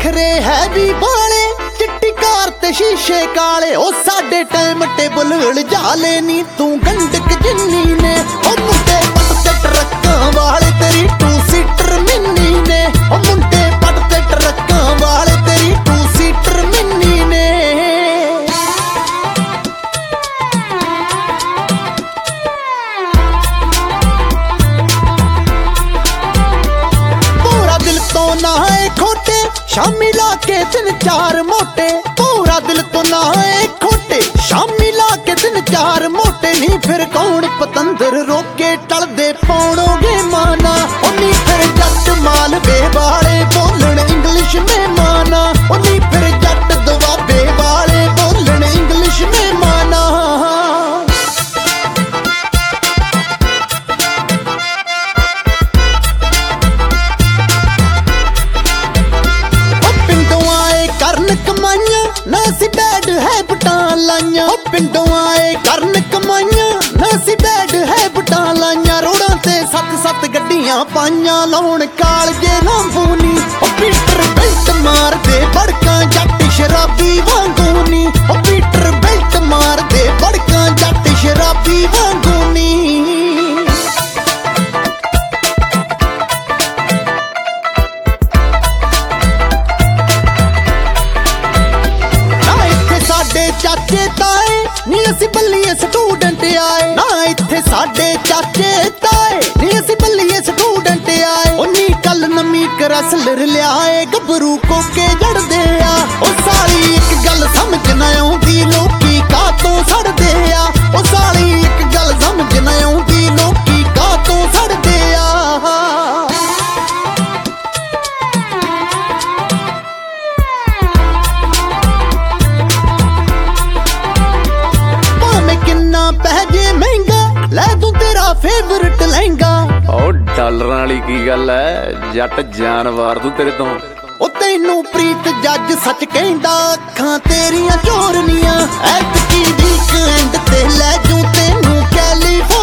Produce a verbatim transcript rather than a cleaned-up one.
नखरे है भी बाले चिट्टी कार ते शीशे काले ओ साडे टाइम टेबल जाले नी तू गंडक जिन्नी ने ओ मुंडे पटते ट्रक्कां वाले तेरी टू सीटर मिन्नी ने ओ मुंडे पटते ट्रक्कां वाले तेरी टू सीटर मिन्नी ने पूरा दिल तो ना है खोटे शामी लाके दिन चार मोटे पूरा दिल तो ना है खोटे शामी लाके दिन चार मोटे नहीं फिर कौन पतंदर रोके टल दे पाउणोगे माना उन्नी फिर जट माल बेवाले बोलन इंग्लिश में माना उन्नी फिर जट दुआबे वाले बोलन इंग्लिश में माना ना सी बैड है बटा लाइया पिंडों आए करन कमाइया ना सी बैड है बटा लाइया रोड़ा ते सत सत गड्डियां पाइया लाउण कालजे लांबूनी ओ पीटर बेल्ट मार दे बड़का जट शराबी वांगूनी ओ पीटर बेल्ट मार दे बड़का जट शराबी वांगूनी चाचे ताए नी असी बल्लीए स्टूडेंट आए ना इत्थे साडे चाचे ताए नी असी बल्लीए स्टूडेंट आए उन्नी कल नमी करसलर लियाए गबरू कोके जड़दे आ ओ साली एक गल समझ ना आउंदी लोकी कातों सड़दे आ ओ साली एक गल समझ ना आउंदी लोकी कातों सड़दे आ पहजे महंगा लै तू तेरा फेवरेट लहंगा ओ डॉलर वाली की गल है जट जान वार तू तेरे तो ओ तैनू प्रीत जज सच कहंदा अखां तेरियां चोरनियां ऐतकी वीकेंड ते लै जूं तैनू कैलीफोर्निया